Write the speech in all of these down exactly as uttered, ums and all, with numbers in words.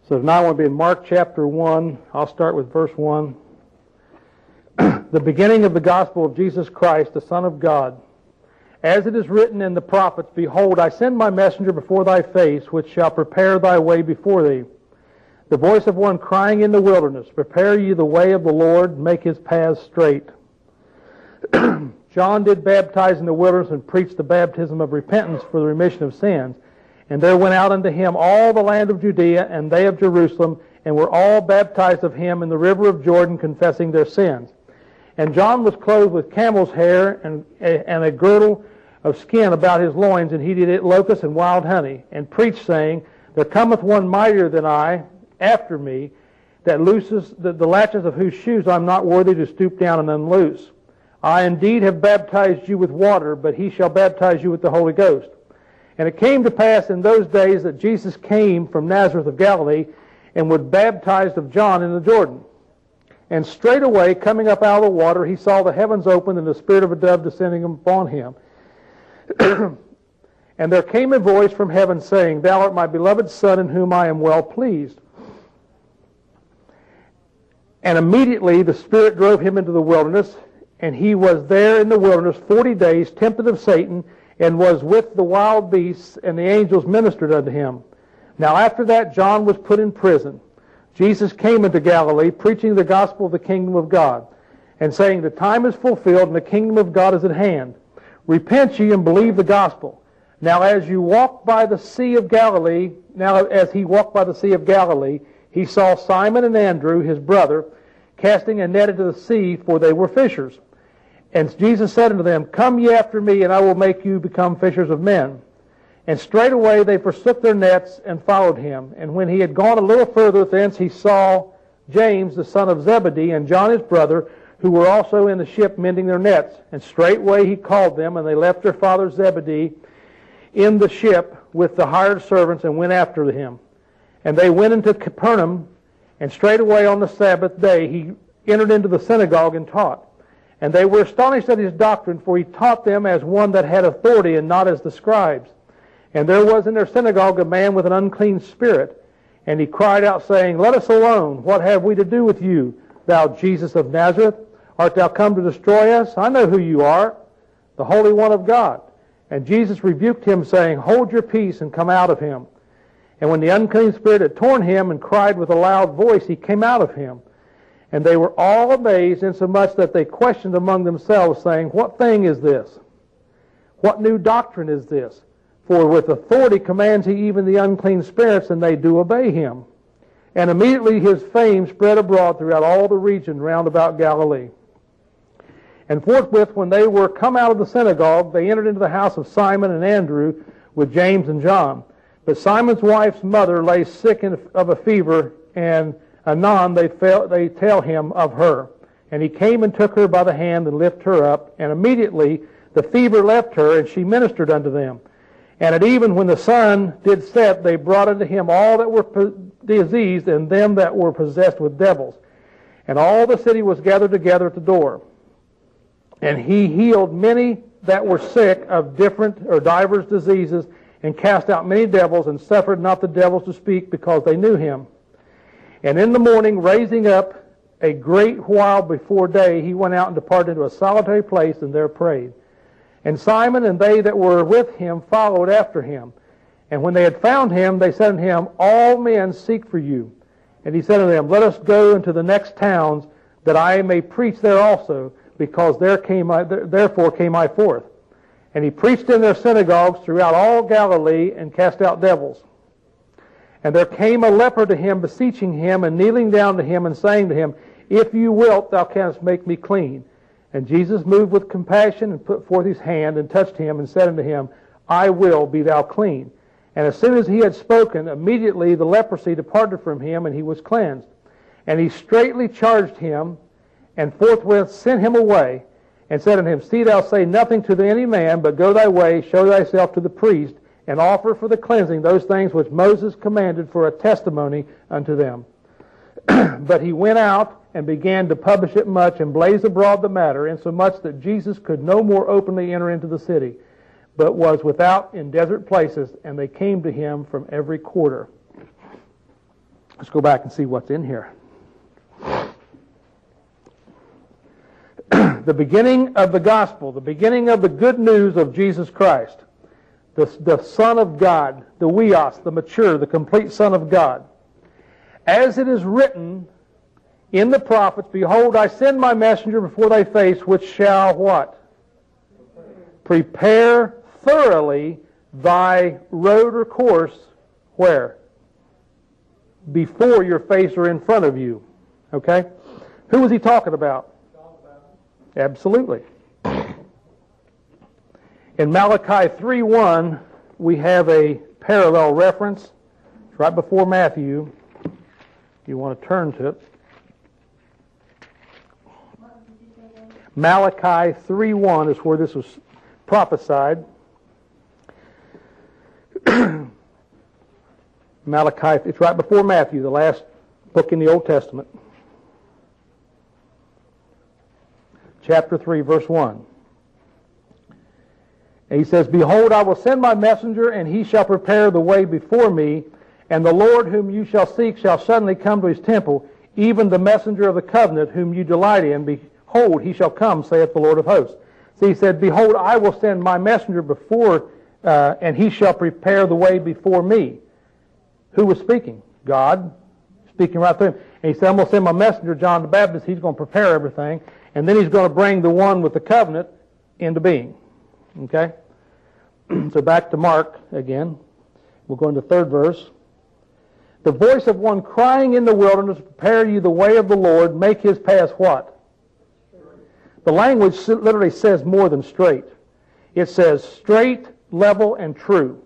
So now I want to be in Mark chapter one. I'll start with verse one. The beginning of the gospel of Jesus Christ, the Son of God. As it is written in the prophets, Behold, I send my messenger before thy face, which shall prepare thy way before thee. The voice of one crying in the wilderness, Prepare ye the way of the Lord, make his paths straight. John did baptize in the wilderness and preached the baptism of repentance for the remission of sins. And there went out unto him all the land of Judea and they of Jerusalem, and were all baptized of him in the river of Jordan, confessing their sins. And John was clothed with camel's hair and, and a girdle of skin about his loins, and he did eat locusts and wild honey, and preached, saying, There cometh one mightier than I after me, that looses the, the latches of whose shoes I am not worthy to stoop down and unloose. I indeed have baptized you with water, but he shall baptize you with the Holy Ghost. And it came to pass in those days that Jesus came from Nazareth of Galilee, and was baptized of John in the Jordan. And straightway, coming up out of the water, he saw the heavens opened, and the spirit of a dove descending upon him. And there came a voice from heaven, saying, Thou art my beloved Son, in whom I am well pleased. And immediately the Spirit drove him into the wilderness, and he was there in the wilderness forty days, tempted of Satan, and was with the wild beasts, and the angels ministered unto him. Now after that John was put in prison. Jesus came into Galilee, preaching the gospel of the kingdom of God, and saying, The time is fulfilled, and the kingdom of God is at hand. Repent ye and believe the gospel. Now as you walk by the sea of Galilee, now as he walked by the sea of Galilee, he saw Simon and Andrew, his brother, casting a net into the sea, for they were fishers. And Jesus said unto them, Come ye after me, and I will make you become fishers of men. And straightway they forsook their nets and followed him. And when he had gone a little further thence, he saw James the son of Zebedee and John his brother, who were also in the ship mending their nets. And straightway he called them, and they left their father Zebedee in the ship with the hired servants, and went after him. And they went into Capernaum, and straightway on the Sabbath day he entered into the synagogue and taught. And they were astonished at his doctrine, for he taught them as one that had authority, and not as the scribes. And there was in their synagogue a man with an unclean spirit. And he cried out, saying, Let us alone. What have we to do with you, thou Jesus of Nazareth? Art thou come to destroy us? I know who you are, the Holy One of God. And Jesus rebuked him, saying, Hold your peace, and come out of him. And when the unclean spirit had torn him, and cried with a loud voice, he came out of him. And they were all amazed, insomuch that they questioned among themselves, saying, What thing is this? What new doctrine is this? For with authority commands he even the unclean spirits, and they do obey him. And immediately his fame spread abroad throughout all the region round about Galilee. And forthwith, when they were come out of the synagogue, they entered into the house of Simon and Andrew with James and John. But Simon's wife's mother lay sick of a fever, and anon they, fell, they tell him of her. And he came and took her by the hand and lifted her up. And immediately the fever left her, and she ministered unto them. And at even when the sun did set, they brought unto him all that were diseased, and them that were possessed with devils. And all the city was gathered together at the door. And he healed many that were sick of different or divers diseases, and cast out many devils, and suffered not the devils to speak, because they knew him. And in the morning, raising up a great while before day, he went out and departed into a solitary place, and there prayed. And Simon and they that were with him followed after him. And when they had found him, they said unto him, All men seek for you. And he said unto them, Let us go into the next towns, that I may preach there also, because there came I, therefore came I forth. And he preached in their synagogues throughout all Galilee, and cast out devils. And there came a leper to him, beseeching him, and kneeling down to him, and saying to him, If you wilt, thou canst make me clean. And Jesus moved with compassion, and put forth his hand, and touched him, and said unto him, I will, be thou clean. And as soon as he had spoken, immediately the leprosy departed from him, and he was cleansed. And he straitly charged him, and forthwith sent him away, and said unto him, See thou say nothing to any man, but go thy way, show thyself to the priest, and offer for the cleansing those things which Moses commanded for a testimony unto them. But he went out, and began to publish it much, and blaze abroad the matter, insomuch that Jesus could no more openly enter into the city, but was without in desert places, and they came to him from every quarter. Let's go back and see what's in here. The beginning of the gospel, the beginning of the good news of Jesus Christ, the, the Son of God, the Weos, the mature, the complete Son of God. As it is written in the prophets, behold, I send my messenger before thy face, which shall what? Prepare thoroughly thy road or course, where? Before your face or in front of you. Okay? Who was he talking about? Absolutely. In Malachi three one, we have a parallel reference. It's right before Matthew. You want to turn to it. Malachi three one is where this was prophesied. Malachi, it's right before Matthew, the last book in the Old Testament. Chapter three, verse one. And he says, behold, I will send my messenger, and he shall prepare the way before me, and the Lord whom you shall seek shall suddenly come to his temple, even the messenger of the covenant whom you delight in. Behold, he shall come, saith the Lord of hosts. So he said, behold, I will send my messenger before, uh, and he shall prepare the way before me. Who was speaking? God, speaking right through him. And he said, I'm going to send my messenger, John the Baptist. He's going to prepare everything. And then he's going to bring the one with the covenant into being. Okay? So back to Mark again. We'll go into the third verse. The voice of one crying in the wilderness, prepare you the way of the Lord, make his paths what? The language literally says more than straight. It says straight, level, and true.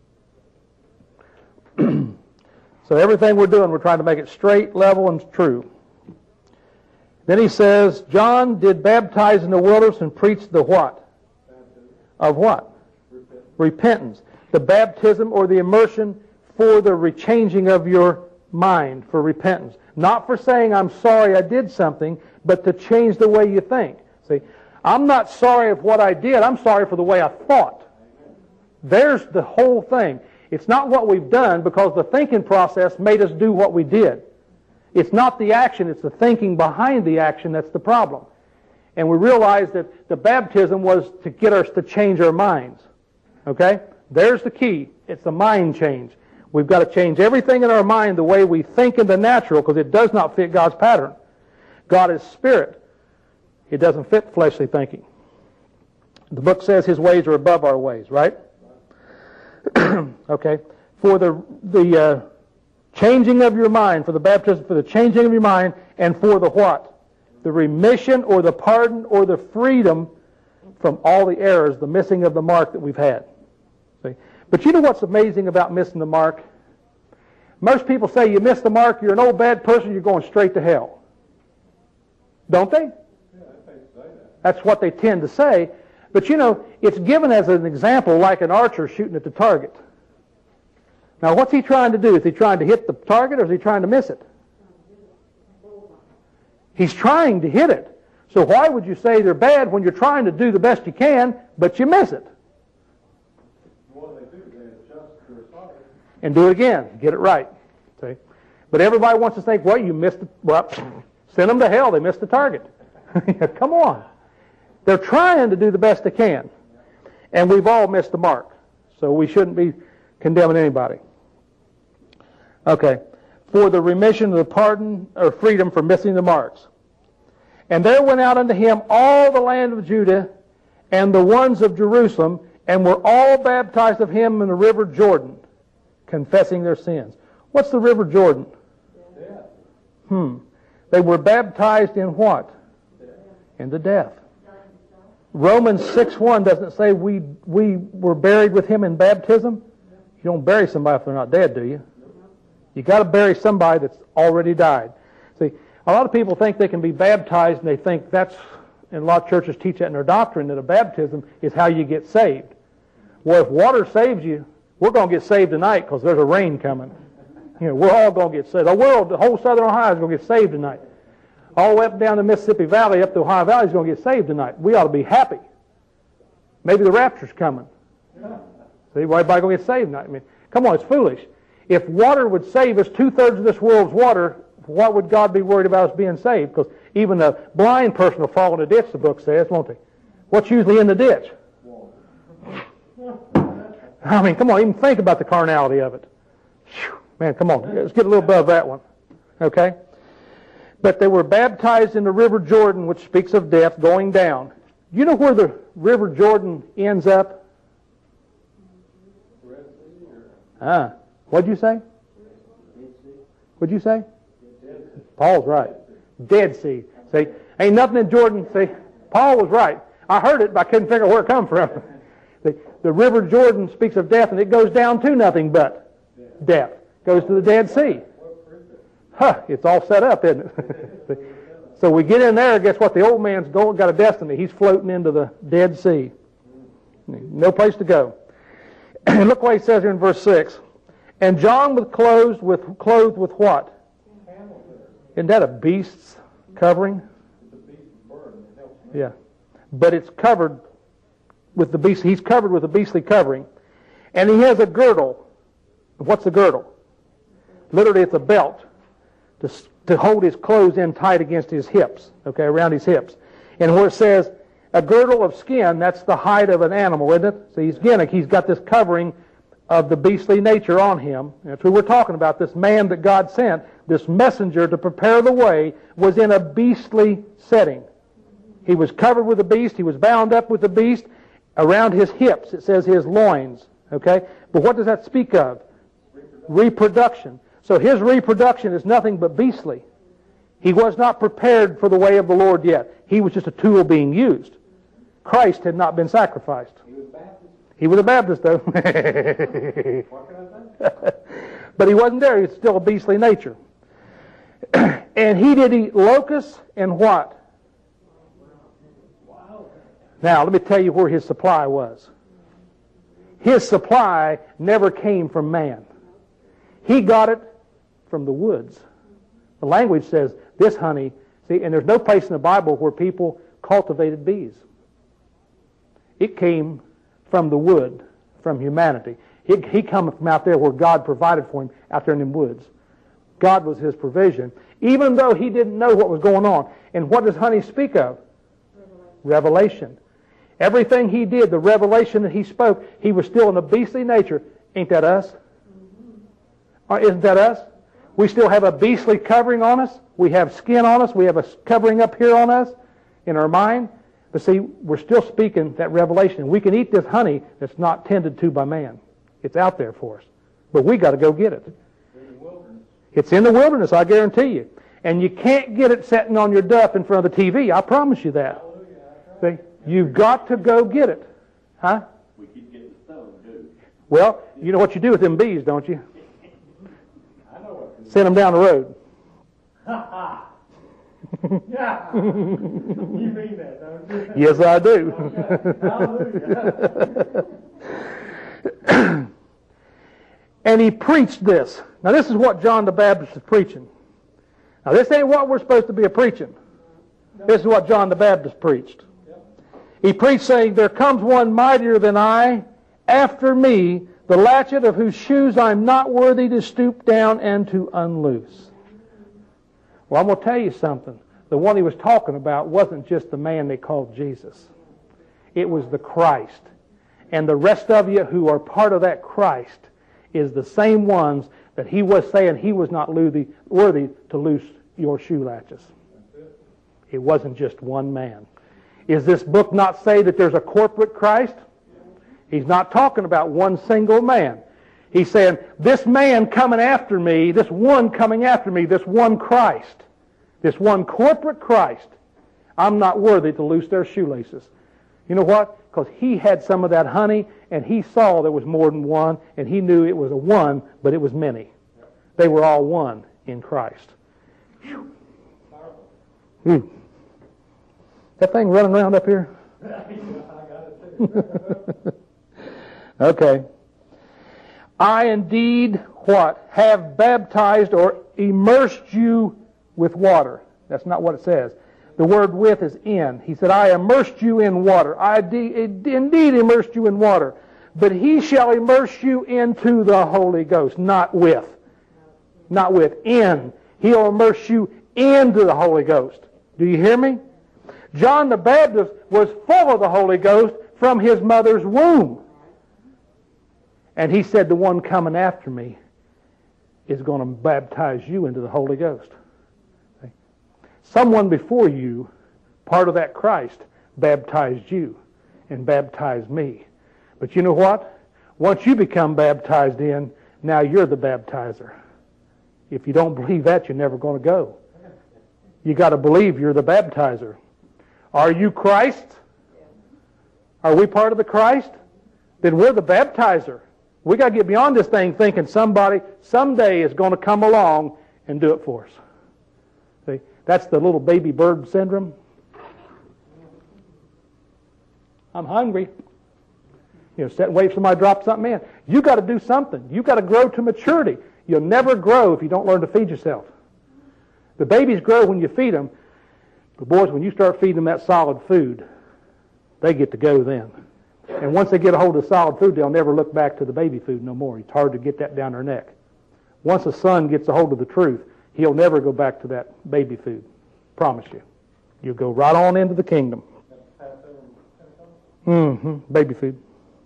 So everything we're doing, we're trying to make it straight, level, and true. Then he says, John did baptize in the wilderness and preached the what? Baptism. Of what? Repentance. Repentance. The baptism or the immersion for the rechanging of your mind, for repentance. Not for saying, I'm sorry I did something, but to change the way you think. See, I'm not sorry of what I did, I'm sorry for the way I thought. There's the whole thing. It's not what we've done, because the thinking process made us do what we did. It's not the action, it's the thinking behind the action that's the problem. And we realize that the baptism was to get us to change our minds. Okay? There's the key. It's the mind change. We've got to change everything in our mind the way we think in the natural, because it does not fit God's pattern. God is spirit. It doesn't fit fleshly thinking. The book says his ways are above our ways, right? Okay. For the the uh, changing of your mind, for the baptism, for the changing of your mind, and for the what? The remission or the pardon or the freedom from all the errors, the missing of the mark that we've had. See? But you know what's amazing about missing the mark? Most people say you missed the mark, you're an old bad person, you're going straight to hell. Don't they? Yeah, I think so. That's what they tend to say. But you know, it's given as an example like an archer shooting at the target. Now what's he trying to do? Is he trying to hit the target or is he trying to miss it? He's trying to hit it. So why would you say they're bad when you're trying to do the best you can, but you miss it? What do they do? They adjust their target. And do it again. Get it right. See? But everybody wants to think, well, you missed it. Well, send them to hell. They missed the target. Come on. They're trying to do the best they can. And we've all missed the mark. So we shouldn't be condemning anybody. Okay. For the remission of the pardon or freedom for missing the marks. And there went out unto him all the land of Judah and the ones of Jerusalem, and were all baptized of him in the river Jordan, confessing their sins. What's the river Jordan? Death. Hmm. They were baptized in what? Death. In the death. Romans six one doesn't say we we were buried with him in baptism. You don't bury somebody if they're not dead, do you? You got to bury somebody that's already died. See, a lot of people think they can be baptized, and they think that's, and a lot of churches teach that in their doctrine, that a baptism is how you get saved. Well, if water saves you, we're going to get saved tonight because there's a rain coming. You know, we're all going to get saved. The world, the whole southern Ohio is going to get saved tonight. All the way up and down the Mississippi Valley, up to Ohio Valley is going to get saved tonight. We ought to be happy. Maybe the rapture's coming. See, why everybody going to get saved tonight? I mean, come on, it's foolish. If water would save us, two-thirds of this world's water, what would God be worried about us being saved? Because even a blind person will fall in a ditch, the book says, won't they? What's usually in the ditch? I mean, come on, even think about the carnality of it. Whew, man, come on, let's get a little above that one. Okay? But they were baptized in the river Jordan, which speaks of death, going down. You know where the river Jordan ends up? Ah, what'd you say? What'd you say? Paul's right. Dead Sea. See, ain't nothing in Jordan. See, Paul was right. I heard it, but I couldn't figure out where it come from. The, the river Jordan speaks of death, and it goes down to nothing but death. Goes to the Dead Sea. Huh, it's all set up, isn't it? So we get in there, guess what? The old man's got a destiny. He's floating into the Dead Sea. No place to go. And look what he says here in verse six. And John was clothed with, clothed with what? Isn't that a beast's covering? Yeah. But it's covered with the beast. He's covered with a beastly covering. And he has a girdle. What's the girdle? Literally, it's a belt to, to hold his clothes in tight against his hips, okay, around his hips. And where it says a girdle of skin, that's the hide of an animal, isn't it? So he's, again, he's got this covering of the beastly nature on him. That's what we're talking about. This man that God sent, this messenger to prepare the way, was in a beastly setting. He was covered with a beast. He was bound up with the beast around his hips. It says his loins. Okay? But what does that speak of? Reproduction. So his reproduction is nothing but beastly. He was not prepared for the way of the Lord yet. He was just a tool being used. Christ had not been sacrificed. He was Baptist. He was a Baptist, though. What can I say? But he wasn't there. He was still a beastly nature. And he did eat locusts and what? Now, let me tell you where his supply was. His supply never came from man. He got it from the woods. The language says this honey, see, and there's no place in the Bible where people cultivated bees. It came from the wood, from humanity. He, he come from out there where God provided for him, out there in the woods. God was his provision, even though he didn't know what was going on. And what does honey speak of? Revelation. Revelation. Everything he did, the revelation that he spoke, he was still in a beastly nature. Ain't that us? Or isn't that us? We still have a beastly covering on us. We have skin on us. We have a covering up here on us in our mind. But see, we're still speaking that revelation. We can eat this honey that's not tended to by man. It's out there for us. But we got to go get it. It's in the wilderness, I guarantee you. And you can't get it sitting on your duff in front of the T V. I promise you that. See? You've got to go get it. Huh? We keep getting stoned, too. Well, you know what you do with them bees, don't you? I know what to Send them down the road. Ha ha! Yeah. You mean that, don't you? Yes, I do. Hallelujah. And he preached this. Now, this is what John the Baptist is preaching. Now, this ain't what we're supposed to be a preaching. This is what John the Baptist preached. He preached saying, there comes one mightier than I, after me, the latchet of whose shoes I'm not worthy to stoop down and to unloose. Well, I'm going to tell you something. The one he was talking about wasn't just the man they called Jesus. It was the Christ. And the rest of you who are part of that Christ is the same ones that he was saying he was not worthy to loose your shoe latches. It wasn't just one man. Is this book not say that there's a corporate Christ? He's not talking about one single man. He's saying, this man coming after me, this one coming after me, this one Christ, this one corporate Christ, I'm not worthy to loose their shoelaces. You know what? Because he had some of that honey, and he saw there was more than one, and he knew it was a one, but it was many. They were all one in Christ. Whew. Whew. That thing running around up here? Okay. I indeed, what? Have baptized or immersed you with water. That's not what it says. The word with is in. He said, I immersed you in water. I de- indeed immersed you in water But he shall immerse you into the Holy Ghost, not with. Not with, in. He'll immerse you into the Holy Ghost. Do you hear me? John the Baptist was full of the Holy Ghost from his mother's womb. And he said, the one coming after me is going to baptize you into the Holy Ghost. Okay? Someone before you, part of that Christ, baptized you and baptized me. But you know what? Once you become baptized in, now you're the baptizer. If you don't believe that, you're never going to go. You got to believe you're the baptizer. Are you Christ? Are we part of the Christ? Then we're the baptizer. We got to get beyond this thing thinking somebody someday is going to come along and do it for us. See, that's the little baby bird syndrome. I'm hungry. You know, sit and wait for somebody to drop something in. You got to do something. You got to grow to maturity. You'll never grow if you don't learn to feed yourself. The babies grow when you feed them. But boys, when you start feeding them that solid food, they get to go then. And once they get a hold of solid food, they'll never look back to the baby food no more. It's hard to get that down their neck. Once a son gets a hold of the truth, he'll never go back to that baby food. Promise you. You'll go right on into the kingdom. Mm-hmm. Baby food.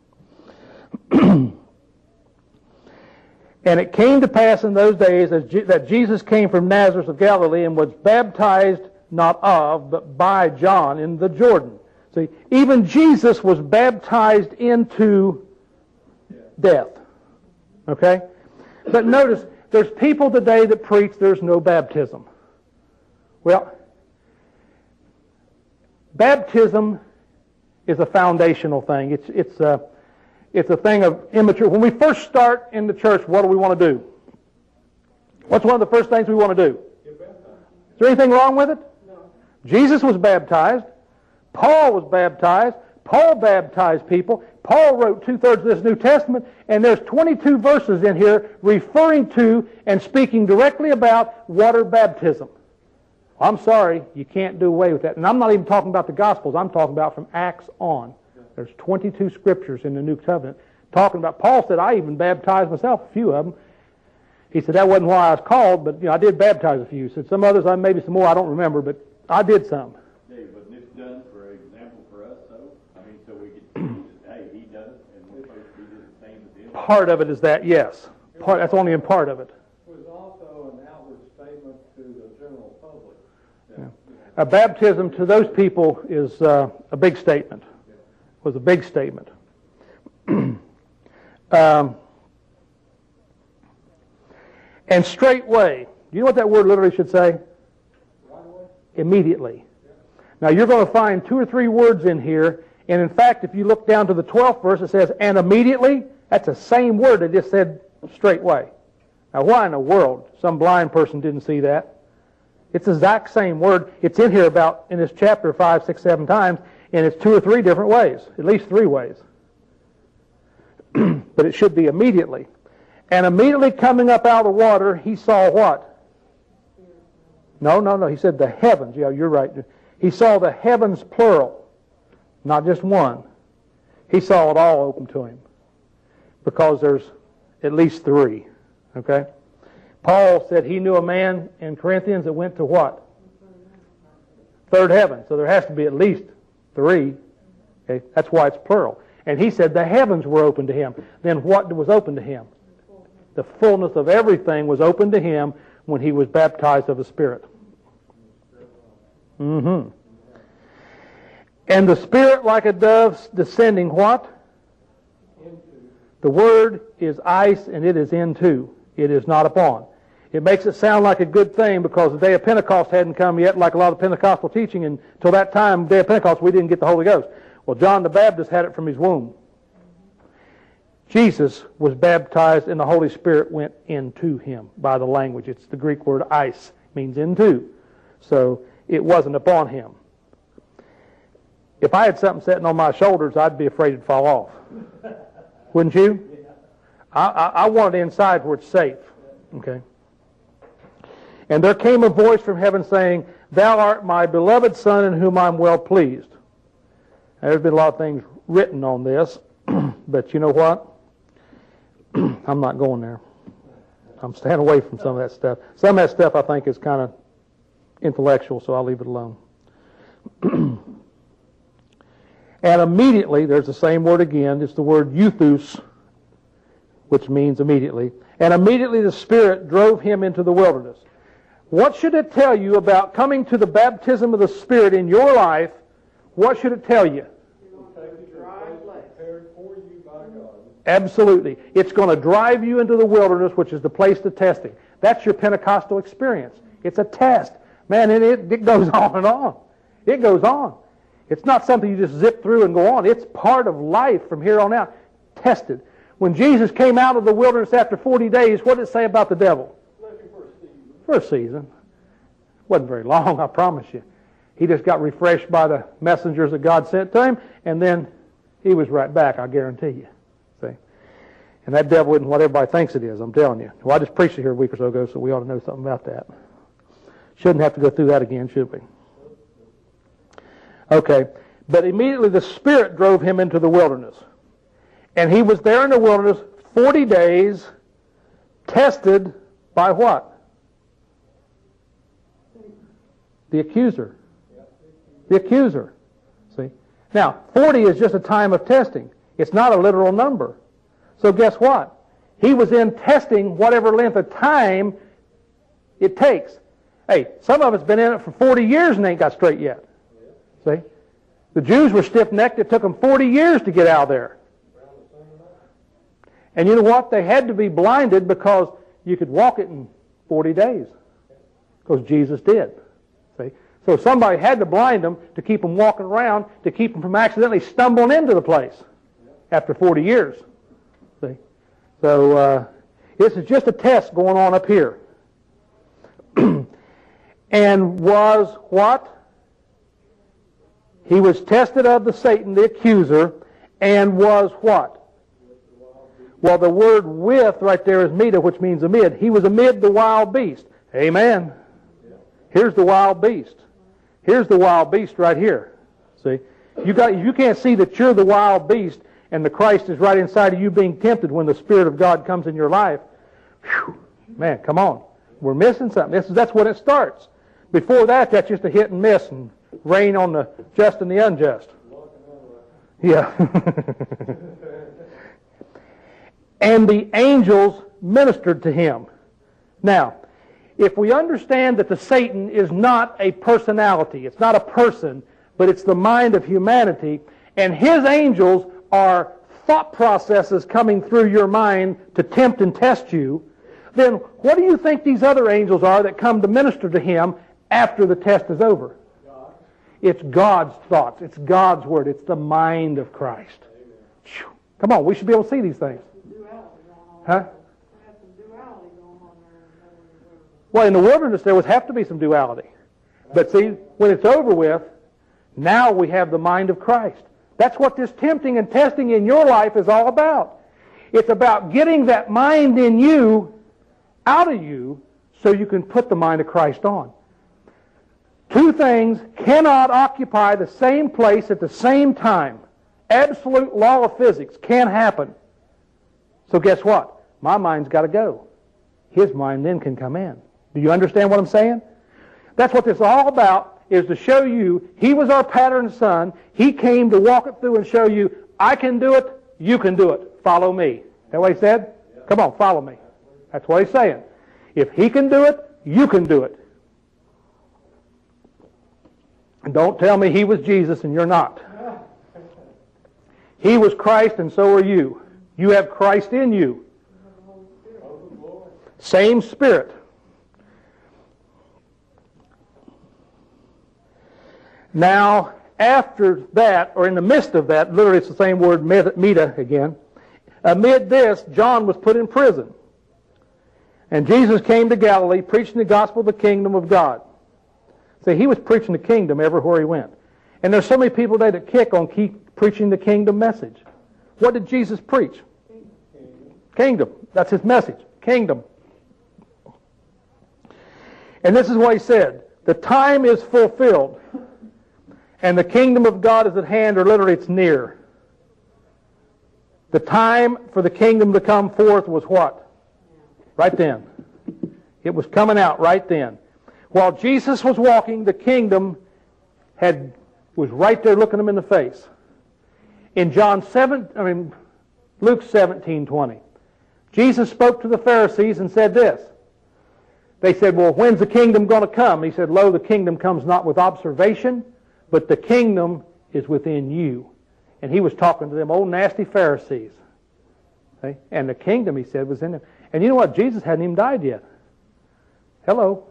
And it came to pass in those days as Je- that Jesus came from Nazareth of Galilee and was baptized not of, but by John in the Jordan. See, even Jesus was baptized into death. Okay? But notice, there's people today that preach there's no baptism. Well, baptism is a foundational thing. It's it's a, it's a thing of immature. When we first start in the church, what do we want to do? What's one of the first things we want to do? Get baptized. Is there anything wrong with it? No. Jesus was baptized. Paul was baptized. Paul baptized people. Paul wrote two-thirds of this New Testament, and there's twenty-two verses in here referring to and speaking directly about water baptism. I'm sorry, you can't do away with that. And I'm not even talking about the Gospels. I'm talking about from Acts on. There's twenty-two scriptures in the New Covenant talking about. Paul said, I even baptized myself, a few of them. He said, that wasn't why I was called, but you know, I did baptize a few. He said, some others, I maybe some more, I don't remember, but I did some. Dave, wasn't this done for example for us, though? I mean, so we could see that, hey, he does it, and we're supposed to do the same as him. Part of it is that, yes. Part, that's only in part of it. It was also an outward statement to the general public. Yeah. A baptism to those people is uh, a big statement. Was a big statement. um, and straightway. You know what that word literally should say? Immediately. Now you're going to find two or three words in here, and in fact, if you look down to the twelfth verse, it says, and immediately. That's the same word that just said straightway. Now why in the world? Some blind person didn't see that. It's the exact same word. It's in here about, in this chapter, five, six, seven times, and it's two or three different ways, at least three ways. But it should be immediately. And immediately coming up out of the water, he saw what? No, no, no. He said the heavens. Yeah, you're right. He saw the heavens plural, not just one. He saw it all open to him because there's at least three. Okay? Paul said he knew a man in Corinthians that went to what? Third heaven. So there has to be at least three. Okay? That's why it's plural. And he said the heavens were open to him. Then what was open to him? The fullness of everything was open to him when he was baptized of the Spirit. Mm-hmm. And the Spirit like a dove descending what? The word is ice and it is into. It is not upon. It makes it sound like a good thing because the day of Pentecost hadn't come yet, like a lot of Pentecostal teaching, and until that time, day of Pentecost, we didn't get the Holy Ghost. Well, John the Baptist had it from his womb. Jesus was baptized and the Holy Spirit went into him by the language. It's the Greek word eis, means into. So it wasn't upon him. If I had something sitting on my shoulders, I'd be afraid it'd fall off. Wouldn't you? I, I, I want it inside where it's safe. Okay. And there came a voice from heaven saying, Thou art my beloved Son in whom I'm well pleased. Now, there's been a lot of things written on this. But you know what? I'm not going there. I'm staying away from some of that stuff. Some of that stuff I think is kind of intellectual, so I'll leave it alone. And immediately, there's the same word again. It's the word euthus, which means immediately. And immediately the Spirit drove him into the wilderness. What should it tell you about coming to the baptism of the Spirit in your life? What should it tell you? Absolutely. It's going to drive you into the wilderness, which is the place to testing. That's your Pentecostal experience. It's a test. Man, and it, it goes on and on. It goes on. It's not something you just zip through and go on. It's part of life from here on out. Tested. When Jesus came out of the wilderness after forty days, what did it say about the devil? For a season. Wasn't very long, I promise you. He just got refreshed by the messengers that God sent to him, and then he was right back, I guarantee you. See? And that devil isn't what everybody thinks it is, I'm telling you. Well, I just preached it here a week or so ago, so we ought to know something about that. Shouldn't have to go through that again, should we? Okay. But immediately the Spirit drove him into the wilderness. And he was there in the wilderness forty days, tested by what? The accuser. The accuser. See? Now, forty is just a time of testing. It's not a literal number. So guess what? He was in testing whatever length of time it takes. Hey, some of us been in it for forty years and ain't got straight yet. See? The Jews were stiff-necked. It took them forty years to get out there. And you know what? They had to be blinded because you could walk it in forty days. Because Jesus did. See? So somebody had to blind them to keep them walking around, to keep them from accidentally stumbling into the place after forty years. See? So uh, this is just a test going on up here. And was what? He was tested of the Satan, the accuser, and was what? Well, the word with right there is meta, which means amid. He was amid the wild beast. Amen. Here's the wild beast. Here's the wild beast right here. See? You got, you can't see that you're the wild beast and the Christ is right inside of you being tempted when the Spirit of God comes in your life. Whew, man, come on. We're missing something. This is, that's when it starts. Before that, that's just a hit and miss and rain on the just and the unjust. Yeah. And the angels ministered to him. Now, if we understand that the Satan is not a personality, it's not a person, but it's the mind of humanity, and his angels are thought processes coming through your mind to tempt and test you, then what do you think these other angels are that come to minister to him after the test is over? God. It's God's thoughts. It's God's word. It's the mind of Christ. Amen. Come on, we should be able to see these things. Huh? Well, in the wilderness there would have to be some duality. But see, when it's over with, now we have the mind of Christ. That's what this tempting and testing in your life is all about. It's about getting that mind in you out of you so you can put the mind of Christ on. Two things cannot occupy the same place at the same time. Absolute law of physics can't happen. So guess what? My mind's got to go. His mind then can come in. Do you understand what I'm saying? That's what this is all about, is to show you he was our pattern son. He came to walk it through and show you, I can do it, you can do it. Follow me. Is that what he said? Yeah. Come on, follow me. That's what he's saying. If he can do it, you can do it. And don't tell me he was Jesus and you're not. He was Christ and so are you. You have Christ in you. Same Spirit. Now, after that, or in the midst of that, literally it's the same word, meta again, amid this, John was put in prison. And Jesus came to Galilee preaching the gospel of the kingdom of God. See, he was preaching the kingdom everywhere he went. And there's so many people today that kick on keep preaching the kingdom message. What did Jesus preach? Kingdom. That's his message. Kingdom. And this is what he said. The time is fulfilled. And the kingdom of God is at hand, or literally it's near. The time for the kingdom to come forth was what? Right then. It was coming out right then. While Jesus was walking, the kingdom had was right there looking him in the face. In John seven, I mean Luke seventeen twenty, Jesus spoke to the Pharisees and said this. They said, well, when's the kingdom going to come? He said, lo, the kingdom comes not with observation, but the kingdom is within you. And he was talking to them old nasty Pharisees. Okay? And the kingdom, he said, was in them. And you know what? Jesus hadn't even died yet. Hello.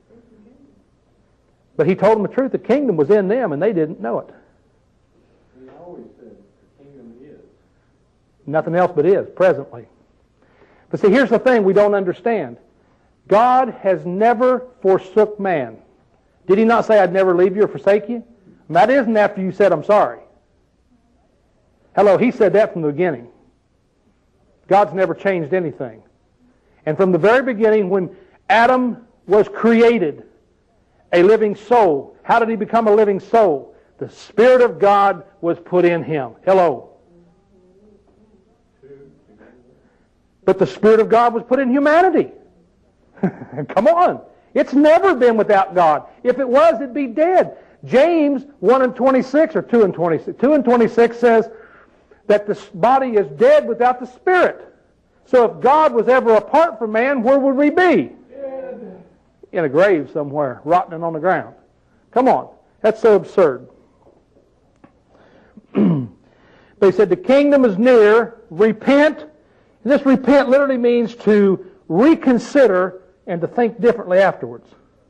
But he told them the truth. The kingdom was in them, and they didn't know it. He always said the kingdom is. Nothing else but is, presently. But see, here's the thing we don't understand. God has never forsook man. Did he not say, I'd never leave you or forsake you? And that isn't after you said, I'm sorry. Hello, he said that from the beginning. God's never changed anything. And from the very beginning, when Adam was created, a living soul, how did he become a living soul? The Spirit of God was put in him. Hello. But the Spirit of God was put in humanity. Come on. It's never been without God. If it was, it'd be dead. James one and twenty-six, or two and twenty-six, two and twenty-six says that the body is dead without the Spirit. So if God was ever apart from man, where would we be? Dead. In a grave somewhere, rotting on the ground. Come on. That's so absurd. They said the kingdom is near. Repent. And this repent literally means to reconsider and to think differently afterwards.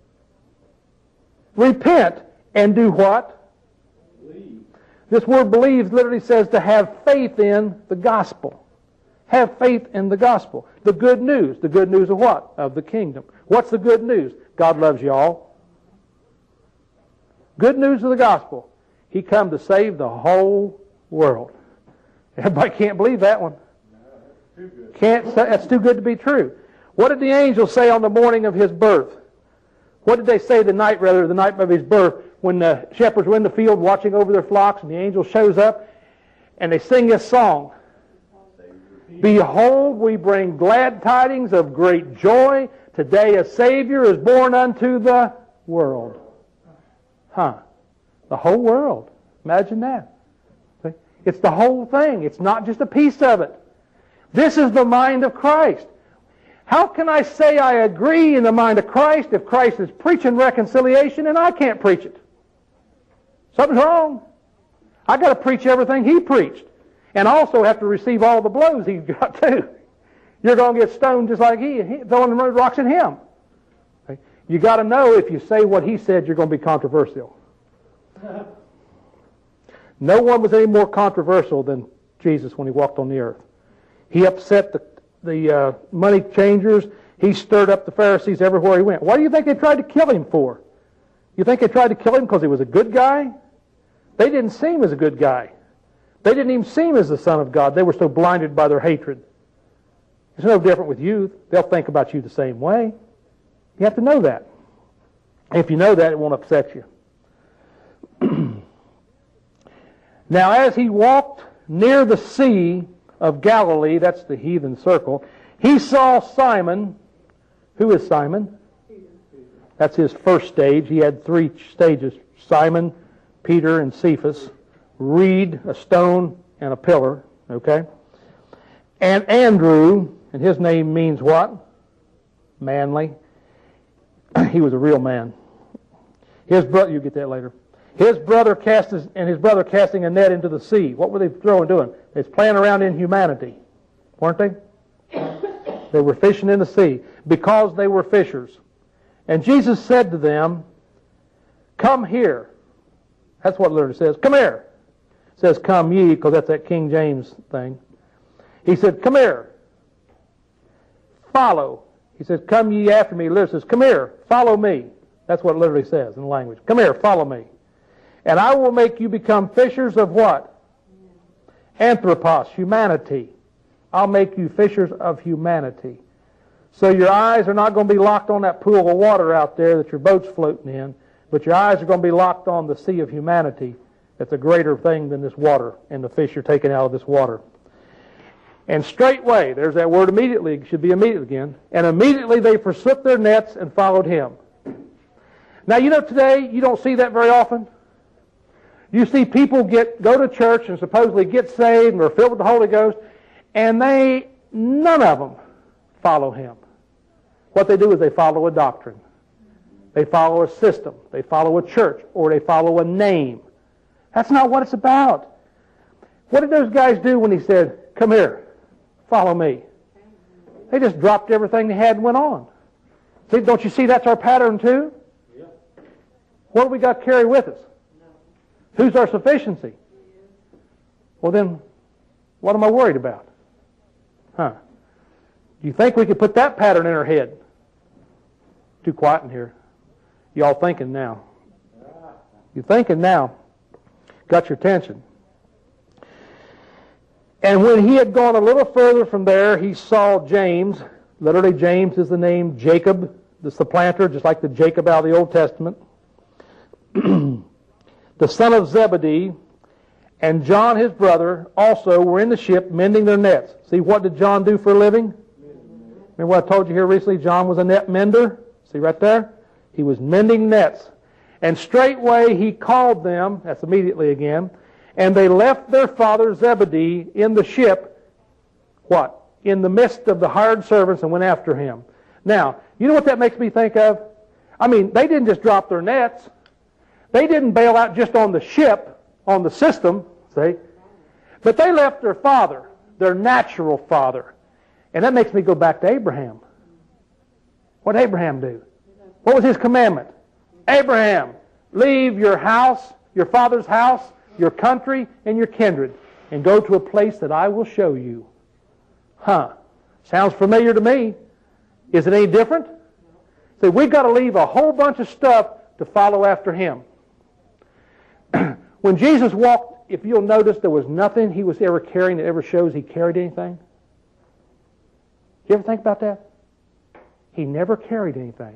Repent and do what? Believe. This word believe literally says to have faith in the gospel. Have faith in the gospel. The good news. The good news of what? Of the kingdom. What's the good news? God loves you all. Good news of the gospel. He come to save the whole world. Everybody can't believe that one. Too good. Can't say, that's too good to be true. What did the angels say on the morning of his birth? What did they say the night, rather, the night of his birth, when the shepherds were in the field watching over their flocks and the angel shows up and they sing this song? Behold, we bring glad tidings of great joy. Today a Savior is born unto the world. Huh. The whole world. Imagine that. See? It's the whole thing. It's not just a piece of it. This is the mind of Christ. How can I say I agree in the mind of Christ if Christ is preaching reconciliation and I can't preach it? Something's wrong. I've got to preach everything he preached. And also have to receive all the blows he's got too. You're going to get stoned just like he, he throwing the rocks at him. Okay? You got to know if you say what he said, you're going to be controversial. No one was any more controversial than Jesus when he walked on the earth. He upset the the uh, money changers. He stirred up the Pharisees everywhere he went. Why do you think they tried to kill him for? You think they tried to kill him because he was a good guy? They didn't see him as a good guy. They didn't even see him as the Son of God. They were so blinded by their hatred. It's no different with youth. They'll think about you the same way. You have to know that. If you know that, it won't upset you. Now, as he walked near the sea of Galilee, that's the heathen circle, he saw Simon. Who is Simon? That's his first stage. He had three stages: Simon, Peter, and Cephas. Reed, a stone, and a pillar. Okay? And Andrew, and his name means what? Manly. He was a real man. His brother, you get that later. His brother cast his, and his brother casting a net into the sea. What were they throwing, doing? They was playing around in humanity, weren't they? They were fishing in the sea because they were fishers. And Jesus said to them, "Come here." That's what it literally says. Come here. It says, "Come ye," because that's that King James thing. He said, "Come here. Follow." He says, "Come ye after me." It literally says, "Come here. Follow me." That's what it literally says in the language. "Come here. Follow me. And I will make you become fishers of what? Anthropos, humanity. I'll make you fishers of humanity." So your eyes are not going to be locked on that pool of water out there that your boat's floating in, but your eyes are going to be locked on the sea of humanity. That's a greater thing than this water and the fish you're taking out of this water. And straightway, there's that word immediately, it should be immediate again. And immediately they forsook their nets and followed him. Now, you know, today, you don't see that very often. You see people get go to church and supposedly get saved and are filled with the Holy Ghost, and they, none of them follow him. What they do is they follow a doctrine. They follow a system. They follow a church, or they follow a name. That's not what it's about. What did those guys do when he said, come here, follow me? They just dropped everything they had and went on. See, don't you see that's our pattern too? Yeah. What do we got to carry with us? No. Who's our sufficiency? Well then, what am I worried about? Huh? Do you think we could put that pattern in our head? Too quiet in here. Y'all thinking now. You thinking now. Got your attention. And when he had gone a little further from there, he saw James. Literally, James is the name Jacob, the supplanter, just like the Jacob out of the Old Testament. The son of Zebedee, and John his brother also were in the ship mending their nets. See, what did John do for a living? Remember what I told you here recently? John was a net mender. See right there? He was mending nets. And straightway he called them, that's immediately again, and they left their father Zebedee in the ship, what? In the midst of the hired servants, and went after him. Now, you know what that makes me think of? I mean, they didn't just drop their nets. They didn't bail out just on the ship, on the system, see? But they left their father, their natural father. And that makes me go back to Abraham. What did Abraham do? What was his commandment? Abraham, leave your house, your father's house, your country, and your kindred, and go to a place that I will show you. Huh. Sounds familiar to me. Is it any different? See, we've got to leave a whole bunch of stuff to follow after him. When Jesus walked, if you'll notice, there was nothing he was ever carrying that ever shows he carried anything. You ever think about that? He never carried anything.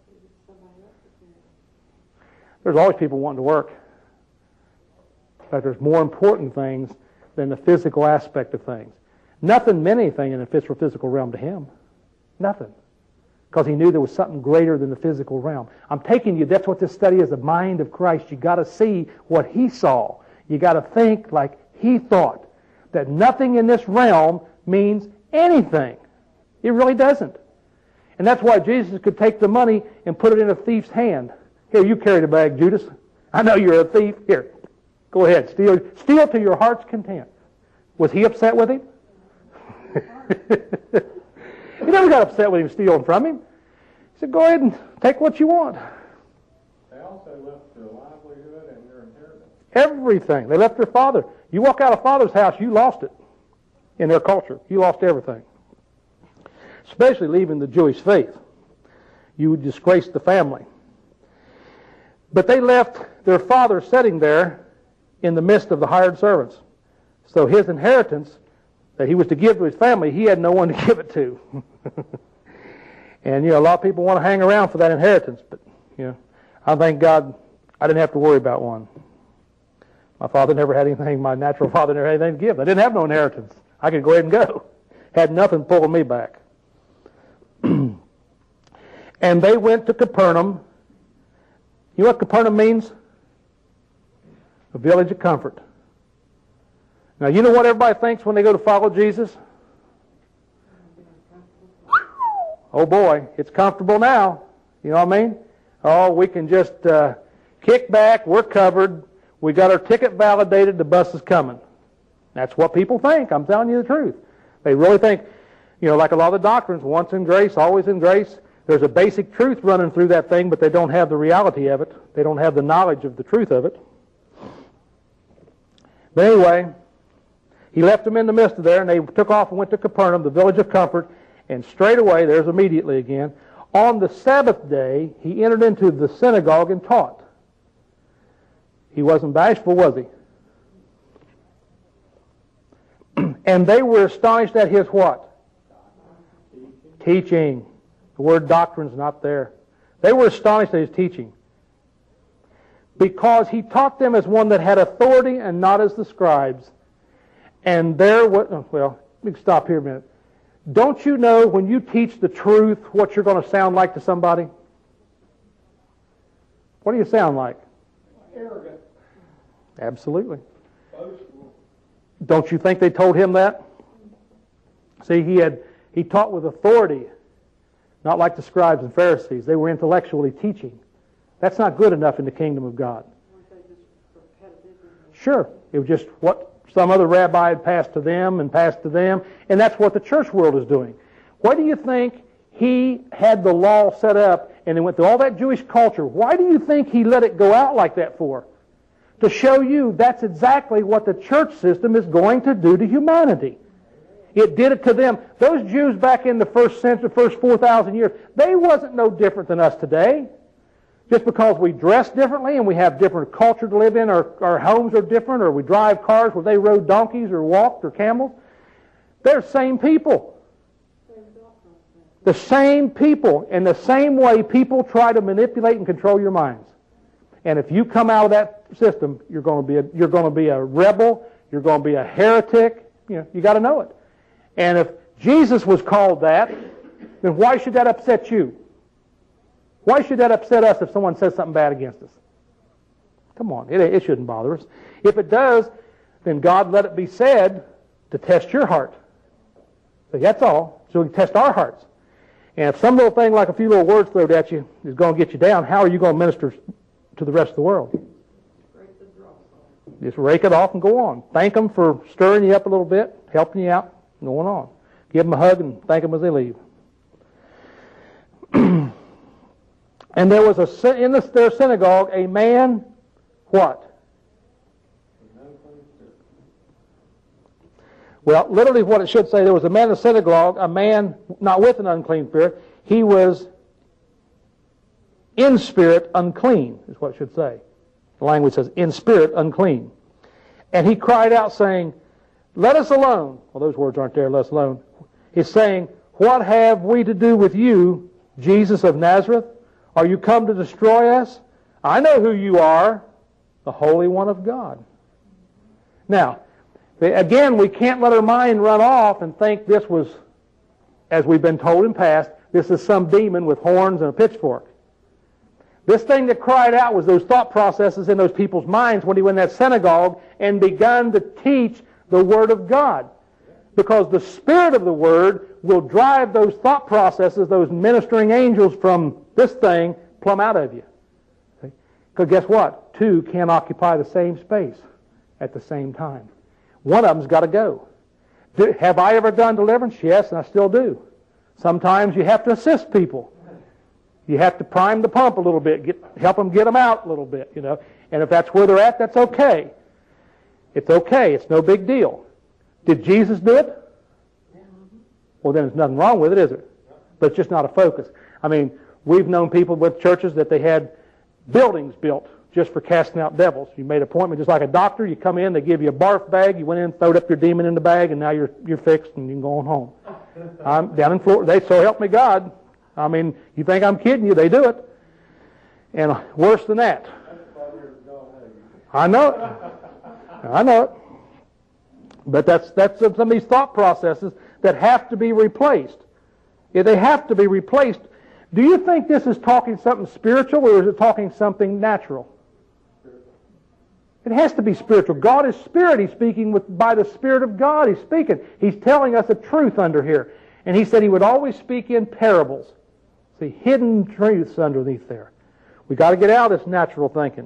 There's always people wanting to work. In fact, there's more important things than the physical aspect of things. Nothing meant anything in the physical realm to him. Nothing. Because he knew there was something greater than the physical realm. I'm taking you, that's what this study is, the mind of Christ. You got to see what he saw. You got to think like he thought. That nothing in this realm means anything. It really doesn't. And that's why Jesus could take the money and put it in a thief's hand. Here, you carry the bag, Judas. I know you're a thief. Here, go ahead. Steal, steal to your heart's content. Was he upset with him? He never got upset with him stealing from him. He said, go ahead and take what you want. They also left their livelihood and their inheritance. Everything. They left their father. You walk out of father's house, you lost it in their culture. You lost everything. Especially leaving the Jewish faith. You disgraced the family. But they left their father sitting there in the midst of the hired servants. So his inheritance that he was to give to his family, he had no one to give it to. And, you know, a lot of people want to hang around for that inheritance. But, you know, I thank God I didn't have to worry about one. My father never had anything. My natural father never had anything to give. I didn't have no inheritance. I could go ahead and go. Had nothing pulling me back. And they went to Capernaum. You know what Capernaum means? A village of comfort. Now, you know what everybody thinks when they go to follow Jesus? Oh boy, it's comfortable now. You know what I mean? Oh, we can just uh, kick back, we're covered, we got our ticket validated, the bus is coming. That's what people think. I'm telling you the truth. They really think, you know, like a lot of the doctrines, once in grace, always in grace. There's a basic truth running through that thing, but they don't have the reality of it. They don't have the knowledge of the truth of it. But anyway, he left them in the midst of there, and they took off and went to Capernaum, the village of comfort, and straightway, there's immediately again, on the Sabbath day, he entered into the synagogue and taught. He wasn't bashful, was he? And they were astonished at his what? Teaching. Teaching. The word doctrine's not there. They were astonished at his teaching. Because he taught them as one that had authority and not as the scribes. And there was, well, let me stop here a minute. Don't you know when you teach the truth what you're going to sound like to somebody? What do you sound like? Arrogant. Absolutely. Boastful. Don't you think they told him that? See, he had he taught with authority, not like the scribes and Pharisees. They were intellectually teaching. That's not good enough in the kingdom of God. Sure, it was just what some other rabbi had passed to them and passed to them, and that's what the church world is doing. Why do you think he had the law set up and it went through all that Jewish culture? Why do you think he let it go out like that for? To show you that's exactly what the church system is going to do to humanity. It did it to them. Those Jews back in the first century, first four thousand years, they wasn't no different than us today. Just because we dress differently and we have different culture to live in, or our homes are different, or we drive cars where they rode donkeys or walked or camels, they're the same people. The same people. In the same way people try to manipulate and control your minds. And if you come out of that system, you're going to be a, you're going to be a rebel, you're going to be a heretic. You know, you got to know it. And if Jesus was called that, then why should that upset you? Why should that upset us if someone says something bad against us? Come on, it, it shouldn't bother us. If it does, then God let it be said to test your heart. So that's all. So He can test our hearts. And if some little thing like a few little words thrown at you is going to get you down, how are you going to minister to the rest of the world? Just rake it off and go on. Thank them for stirring you up a little bit, helping you out, and going on. Give them a hug and thank them as they leave. And there was a, in this, their synagogue a man, what? Well, literally what it should say, there was a man in the synagogue, a man not with an unclean spirit. He was in spirit unclean, is what it should say. The language says, in spirit unclean. And he cried out saying, let us alone. Well, those words aren't there, let us alone. He's saying, what have we to do with you, Jesus of Nazareth? Are you come to destroy us? I know who you are, the Holy One of God. Now, again, we can't let our mind run off and think this was, as we've been told in past, this is some demon with horns and a pitchfork. This thing that cried out was those thought processes in those people's minds when he went in that synagogue and begun to teach the Word of God. Because the Spirit of the Word will drive those thought processes, those ministering angels from this thing plumb out of you. Because guess what? Two can't occupy the same space at the same time. One of them's got to go. Do, have I ever done deliverance? Yes, and I still do. Sometimes you have to assist people. You have to prime the pump a little bit, get, help them get them out a little bit, you know. And if that's where they're at, that's okay. It's okay. It's no big deal. Did Jesus do it? Well, then there's nothing wrong with it, is there? But it's just not a focus. I mean, we've known people with churches that they had buildings built just for casting out devils. You made an appointment just like a doctor. You come in, they give you a barf bag. You went in, throwed up your demon in the bag, and now you're you're fixed and you can go on home. I'm down in Florida. They so help me God. I mean, you think I'm kidding you? They do it, and worse than that. I know it. I know it. But that's that's some of these thought processes that have to be replaced. Yeah, they have to be replaced. Do you think this is talking something spiritual, or is it talking something natural? It has to be spiritual. God is spirit. He's speaking with by the Spirit of God. He's speaking. He's telling us a truth under here. And He said He would always speak in parables. See, hidden truths underneath there. We've got to get out of this natural thinking.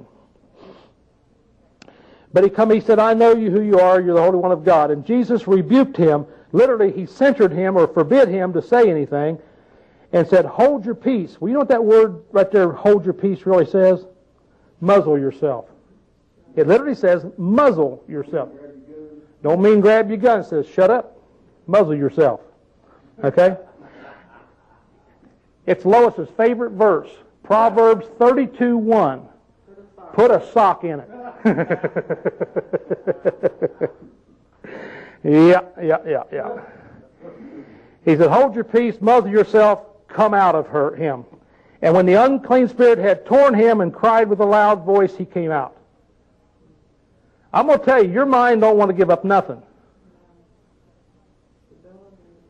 But he come, he said, I know you who you are, you're the Holy One of God. And Jesus rebuked him. Literally, he censured him or forbid him to say anything and said, hold your peace. Well, you know what that word right there, hold your peace, really says? Muzzle yourself. It literally says, muzzle yourself. Don't mean grab your gun. It says, shut up. Muzzle yourself. Okay? It's Lois's favorite verse, Proverbs thirty-two one. Put a sock in it. yeah, yeah, yeah, yeah. He said, hold your peace, muzzle yourself, come out of her, him. And when the unclean spirit had torn him and cried with a loud voice, he came out. I'm going to tell you, your mind don't want to give up nothing.